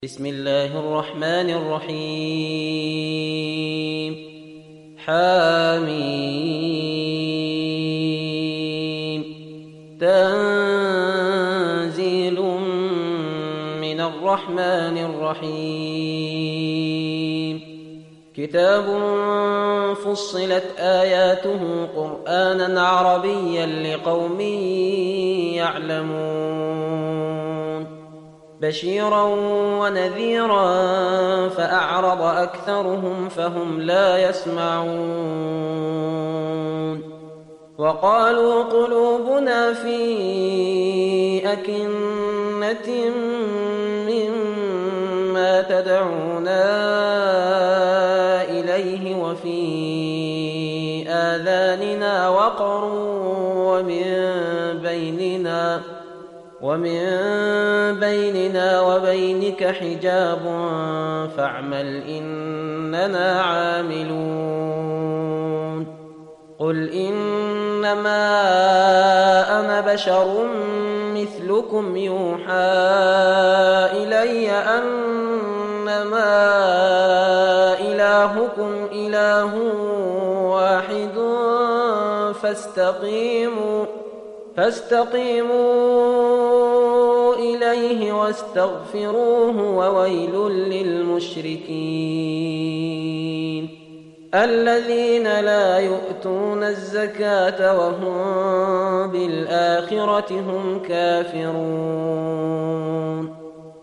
بسم الله الرحمن الرحيم حميم تنزيل من الرحمن الرحيم كتاب فصلت آياته قرآنا عربيا لقوم يعلمون بشيرا ونذيرا فأعرض أكثرهم فهم لا يسمعون وقالوا قلوبنا في أكنة مما تدعونا إليه وفي آذاننا وقر ومن بيننا وبينك حجاب فاعمل إننا عاملون قل إنما أنا بشر مثلكم يوحى إلي أنما إلهكم إله واحد فاستقيموا إليه واستغفروه وويل للمشركين الذين لا يؤتون الزكاة وهم بالآخرة هم كافرون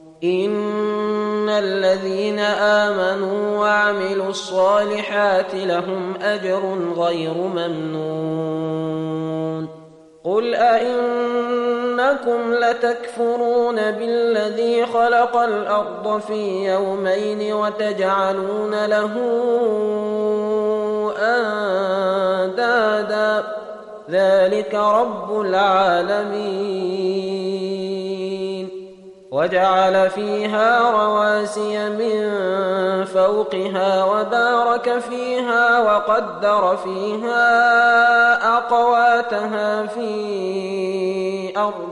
إن الذين آمنوا وعملوا الصالحات لهم أجر غير ممنون قل أئنكم لتكفرون بالذي خلق الأرض في يومين وتجعلون له أندادا ذلك رب العالمين وجعل فيها رواسي من فوقها وبارك فيها وقدر فيها أقواتها في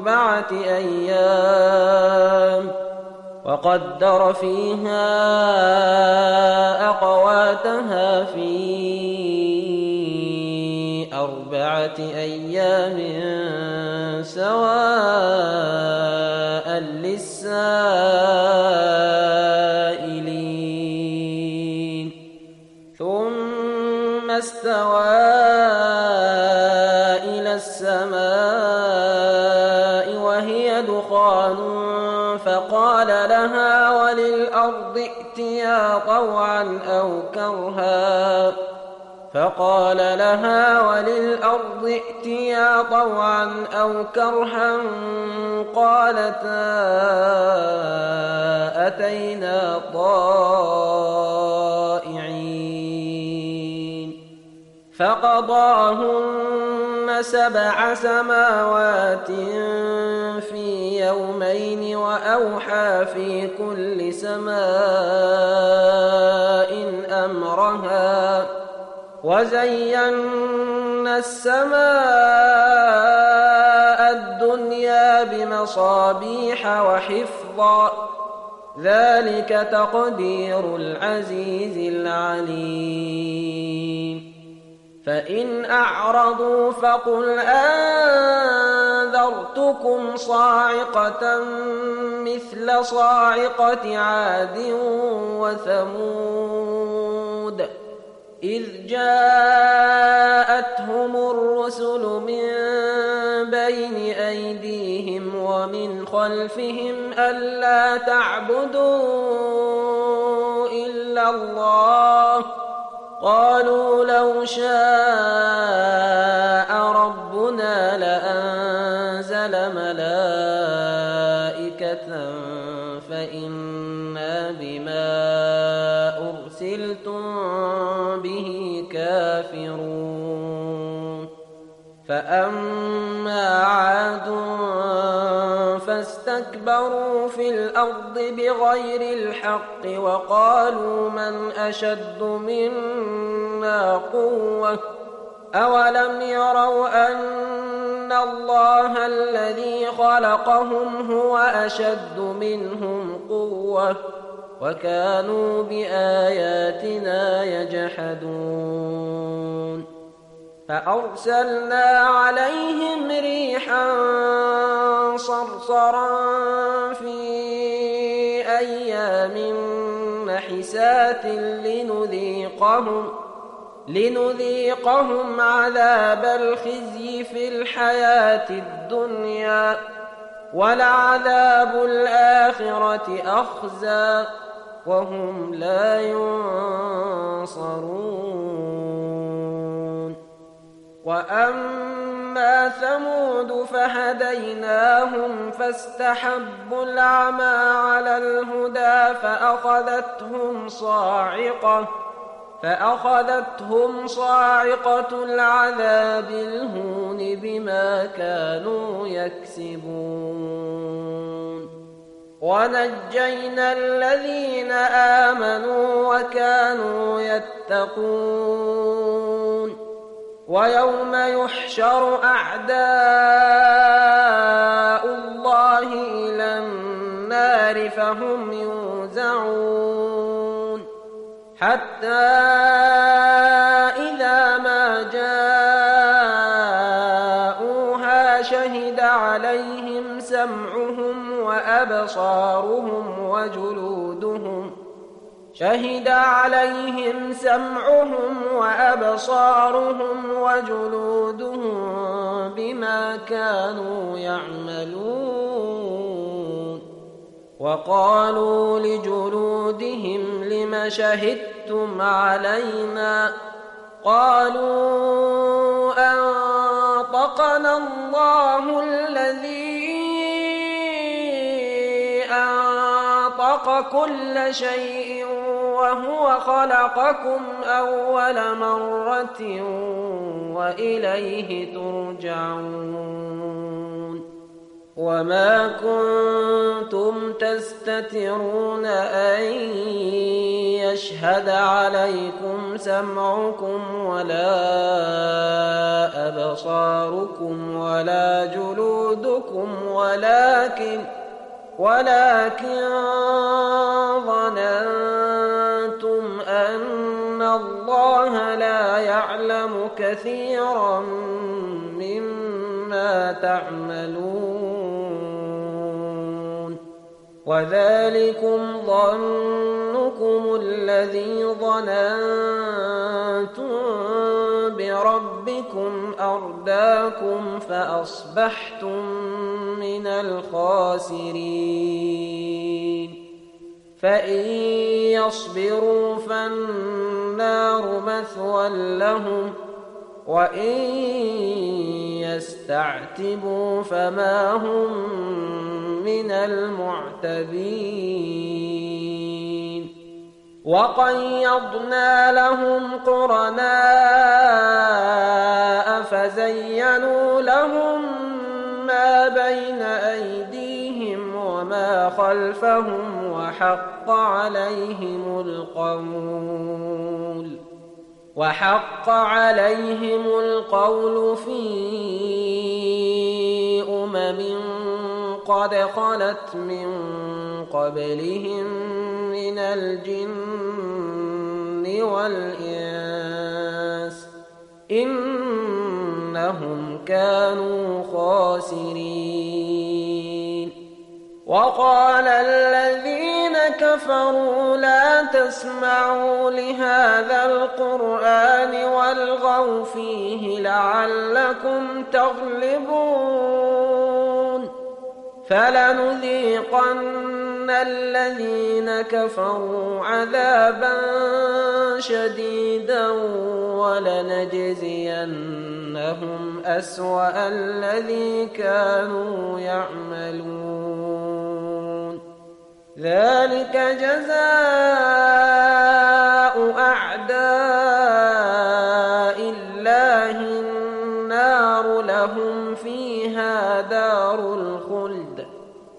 أربعة أيام سواء للسائلين ثم استوى إلى السماء وهي دخان فقال لها وللأرض ائتيا طوعا أو كرها قالتا أتينا طائعين فقضاهن 7 سماوات في يومين وأوحى في كل سماء أمرها وزينا السماء الدنيا بمصابيح وحفظا ذلك تقدير العزيز العليم فإن أعرضوا فقل أنذرتكم صاعقة مثل صاعقة عاد وثمود إذ جاءتهم الرسل من بين أيديهم ومن خلفهم ألا تعبدوا إلا الله قالوا لو شاء ربنا لأنزل ملائكة فإنا بما أرسلتم به كافرون فأما عاد فاستكبروا في الأرض بغير الحق وقالوا من أشد منا قوة أولم يروا أن الله الذي خلقهم هو أشد منهم قوة وكانوا بآياتنا يجحدون فأرسلنا عليهم ريحا صرصرا في أيام نحسات لنذيقهم عذاب الخزي في الحياة الدنيا ولعذاب الآخرة أخزى وهم لا ينصرون وأما ثمود فهديناهم فاستحبوا العمى على الهدى فأخذتهم صاعقة العذاب الهون بما كانوا يكسبون ونجينا الذين آمنوا وكانوا يتقون ويوم يحشر أعداء الله إلى النار فهم يوزعون حتى إذا ما جاءوها شهد عليهم سمعهم وأبصارهم وجلودهم بما كانوا يعملون وقالوا لجلودهم لم شهدتم علينا قالوا أنطقنا الله الذي أنطق كل شيء وهو خلقكم أول مرة وإليه ترجعون وما كنتم تستترون أن يشهد عليكم سمعكم ولا أبصاركم ولا جلودكم ولكن ظننتم أن الله لا يعلم كثيرا مما تعملون وذلكم ظنكم الذي ظننتم بربكم أرداكم فأصبحتم من الخاسرين فإن يصبروا فالنار مثوى لهم وإن يستعتبوا فما هم من المعتبين وقيضنا لهم قرناء فزينوا لهم ما بين أيديهم وما خلفهم وحق عليهم القول في قد خلت من قبلهم من الجن والإنس إنهم كانوا خاسرين وقال الذين كفروا لا تسمعوا لهذا القرآن والغوا فيه لعلكم تغلبون فلنذيقن الذين كفروا عذابا شديدا ولنجزينهم أسوأ الذي كانوا يعملون ذلك جزاء أعداء الله النار لهم فيها دار الخلد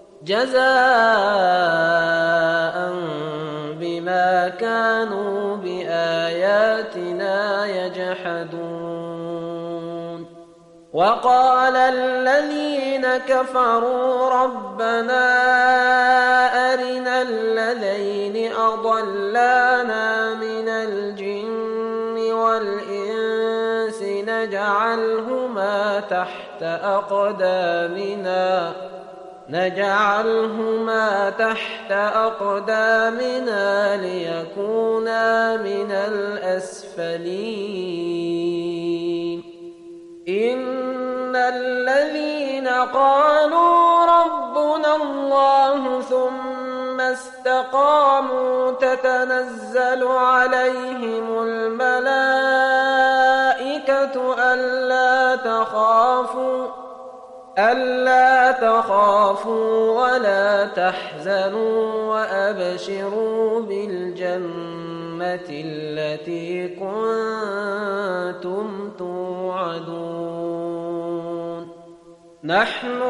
جزاء بما كانوا بآياتنا يجحدون وقال الذين كفروا ربنا أرنا الذين أضلانا من الجن والإنس نجعلهما تحت أقدامنا ليكونا من الأسفلين إن الذين قالوا ربنا الله ثم استقاموا تتنزل عليهم الملائكة ألا تخافوا ولا تحزنوا وأبشروا بالجنة التي كنتم توعدون نحن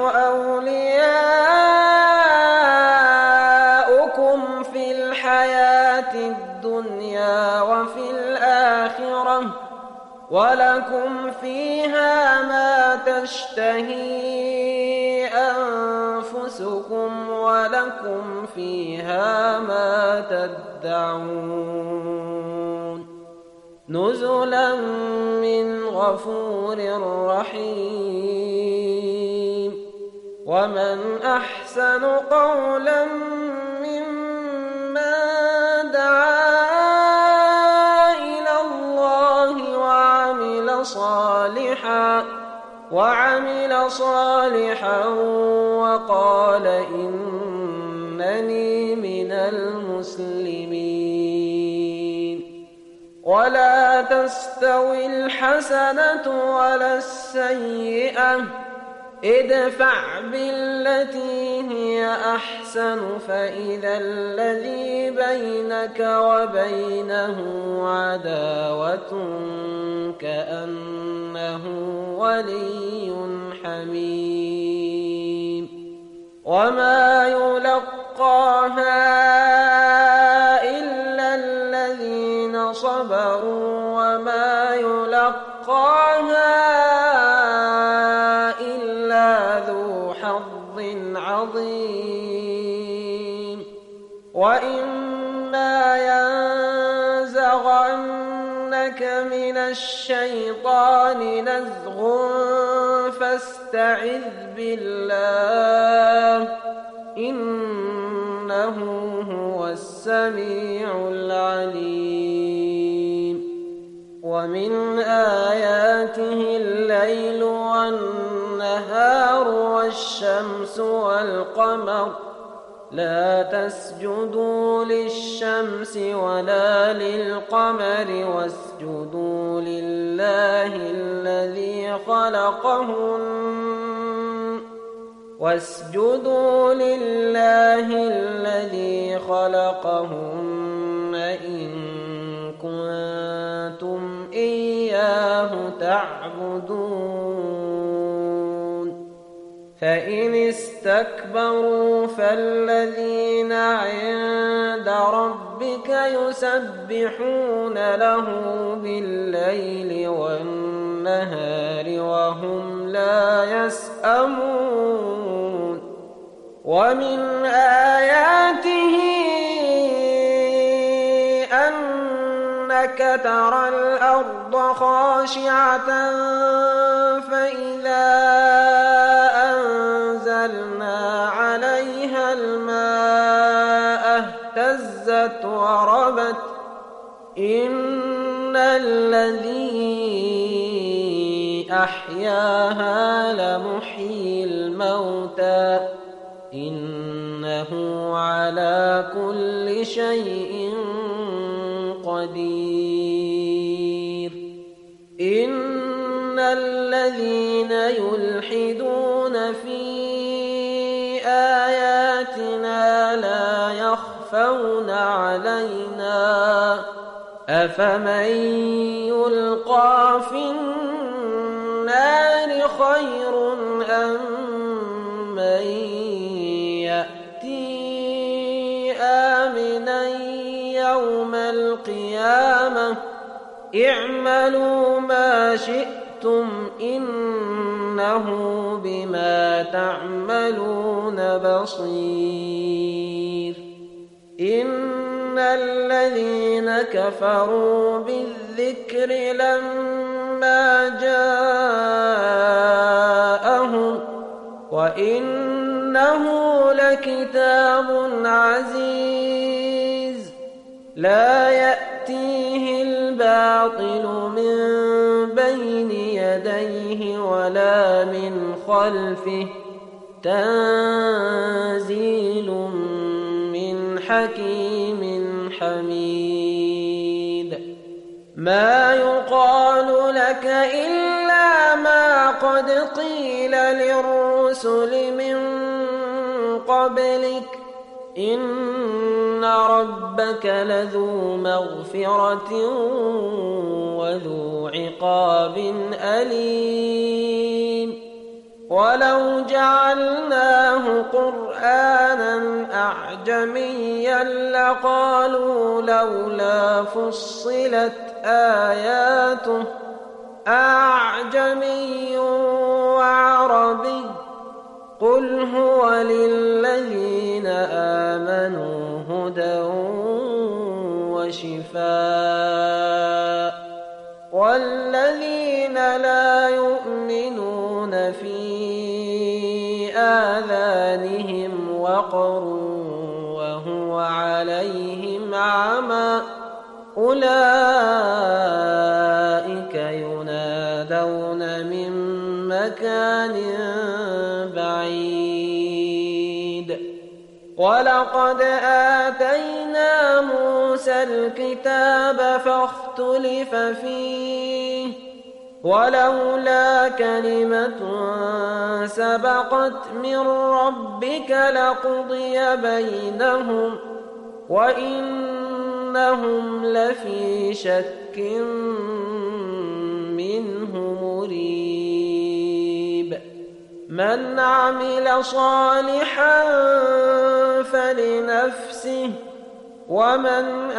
أولياؤكم في الحياة الدنيا وفي الآخرة ولكم فيها ما تشتهي أنفسكم ولكم فيها ما تدعون نزلا من غفور رحيم ومن أحسن قولا ممن دعا إلى الله وعمل صالحا وقال إنني من المسلمين ولا تستوي الحسنة ولا السيئة ادفع بالتي هي أحسن فإذا الذي بينك وبينه عداوة كأنه ولي حميم وما يلقاها إلا الذين صبروا وما يلقاها إلا ذو حظ عظيم وإما ينزغنك من الشيطان نزغ فاستعذ بالله إنه هو السميع العليم ومن آياته الليل والنهار والشمس والقمر لا تسجدوا للشمس ولا للقمر واسجدوا لله الذي خلقهن إن كنتم إياه تعبدون فإن استكبروا فالذين عند ربك يسبحون له بالليل والنهار وهم لا يسأمون ومن آياته أنك ترى الأرض خاشعة فإذا أنزلنا عليها الماء اهتزت وربت إن الذي أحياها لمحيي الموتى إنه على كل شيء قدير إن الذين يلحدون في آياتنا لا يخفون علينا أفمن يلقى في النار خير أم من يأتي آمنا يوم القيامة اعملوا ما شئتم إن إنه بما تعملون بصير إن الذين كفروا بالذكر لما جاءهم وإنه لكتاب عزيز لا يأتيه الباطل من بين يديه ولا من خلفه تنزيل من حكيم حميد ما يقال لك إلا ما قد قيل للرسل من قبلك إن ربك لذو مغفرة وذو عقاب أليم ولو جعلناه قرآنا أعجميا لقالوا لولا فصلت آياته أعجمي وعربي قل هو للذين آمنوا هدى وشفاء والذين لا يؤمنون في آذانهم وقر وهو عليهم عمى أولئك ينادون من مكان بعيد ولقد آتينا موسى الكتاب فاختلف فيه ولولا كلمة سبقت من ربك لقضي بينهم وإنهم لفي شك منه مريب من عمل صالحا فلنفسه ومن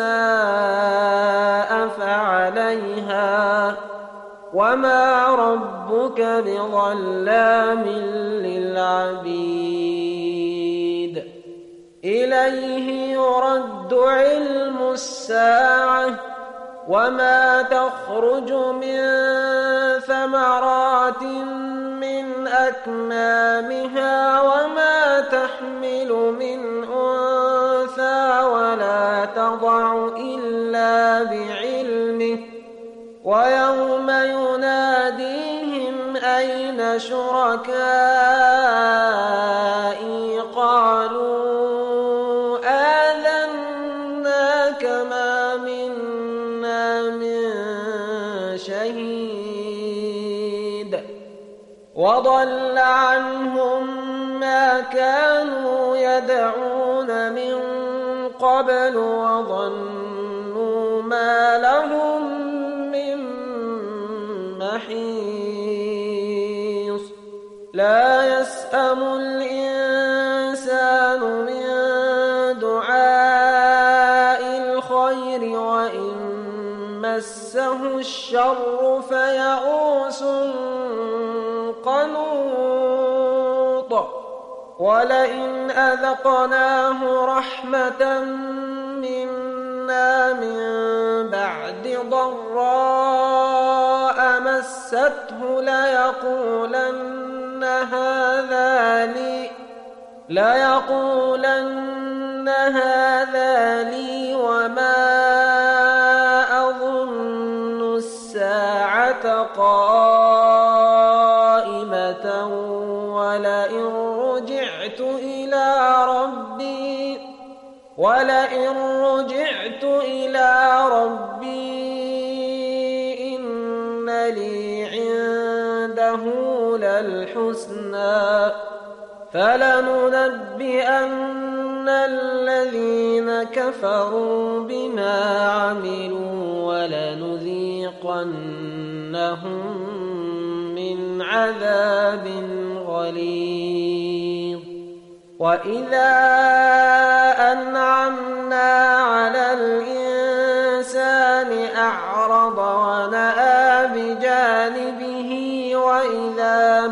أساء فعليها وما ربك بظلام للعبيد إليه يرد علم الساعة وما تخرج من ثمرات من أكمامها وما تحمل من أنثى ولا تضع إلا بعلمه ويوم يناديهم أين شركائي قالوا آذناك ما منا من شهيد وضل عنهم ما كانوا يدعون من قبل وظنوا ما لهم محيص لا يسأم الإنسان من دعاء الخير وإن مسه الشر فيئوس قنوط ولئن أذقناه رحمة منا من بعد ضراء مسته ليقولن هذا لي وما أظن الساعة قائمة ولئن رجعت إلى ربي إن لي عنده للحسنى فلننبئن الذين كفروا بما عملوا ولنذيقنهم من عذاب غليظ وإذا أنعمنا على الإنسان أعرض ونأى بجانبه وإذا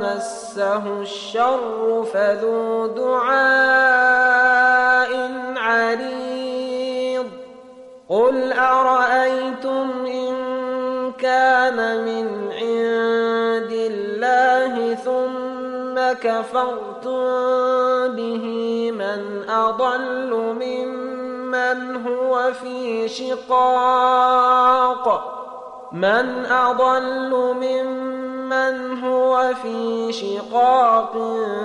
مسه الشر فذو دعاء عريض قل أرأيتم إن كان من عند الله ثم كفرتم به من أضل ممن هو في شقاق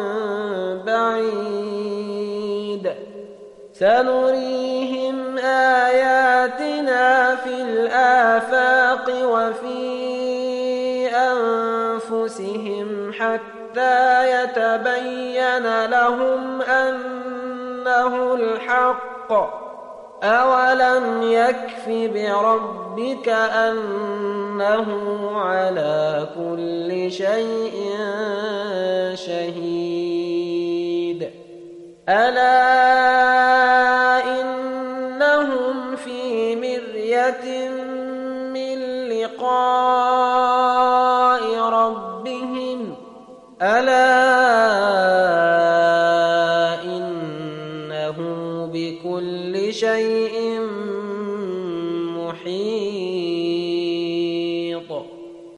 بعيد سنريهم آياتنا في الآفاق وفي أنفسهم حتى يتبين لهم أنه الحق أولم يكف بربك أنه على كل شيء شهيد ألا إنهم في مرية من لقاء ربهم ألا إنه بكل شيء محيط